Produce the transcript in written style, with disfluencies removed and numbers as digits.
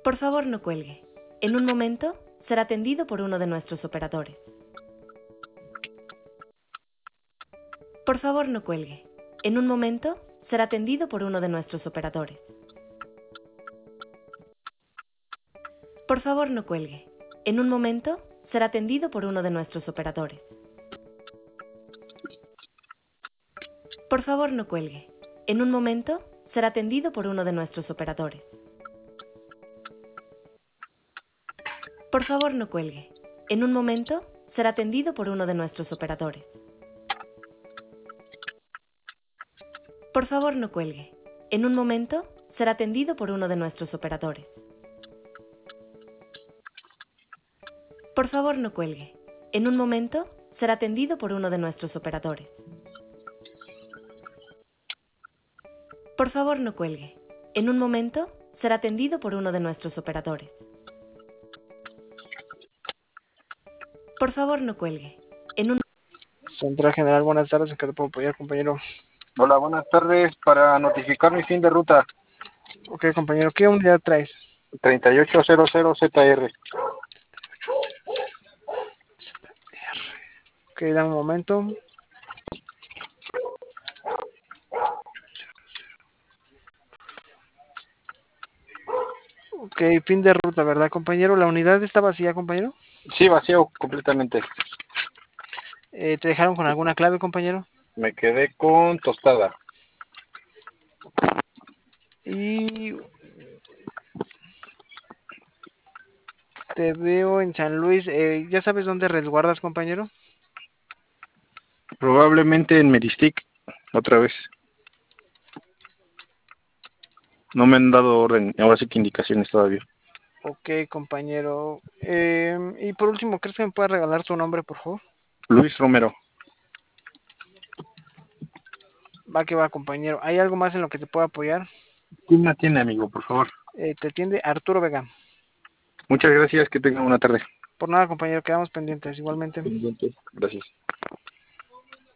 Por favor, no cuelgue. En un momento, será atendido por uno de nuestros operadores. Por favor, no cuelgue. En un momento, será atendido por uno de nuestros operadores. Por favor, no cuelgue. En un momento, será atendido por uno de nuestros operadores. Por favor, no cuelgue. En un momento, será atendido por uno de nuestros operadores. Por favor, no cuelgue. En un momento, será atendido por uno de nuestros operadores. Por favor, no cuelgue. En un momento, será atendido por uno de nuestros operadores. Por favor, no cuelgue. En un momento, será atendido por uno de nuestros operadores. Por favor, no cuelgue. En un momento, será atendido por uno de nuestros operadores. Por favor, no cuelgue. En un... Central General, buenas tardes, ¿en qué te puedo apoyar, compañero? Hola, buenas tardes. Para notificar mi fin de ruta, Ok, compañero, ¿qué unidad traes? 3800 ZR. Ok, dame un momento. Ok, fin de ruta, ¿verdad, compañero? ¿La unidad está vacía, compañero? Sí, vacío completamente. ¿Te dejaron con alguna clave, compañero? Me quedé con tostada. Y te veo en San Luis. ¿Ya sabes dónde resguardas, compañero? Probablemente en Meristic, otra vez. No me han dado orden, ahora sí que indicaciones todavía. Ok, compañero. Y por último, ¿crees que me puedes regalar tu nombre, por favor? Luis Romero. Va que va, compañero. ¿Hay algo más en lo que te pueda apoyar? ¿Quién me atiende, amigo, por favor? Te atiende Arturo Vega. Muchas gracias, que tengan una tarde. Por nada, compañero, quedamos pendientes igualmente. Gracias.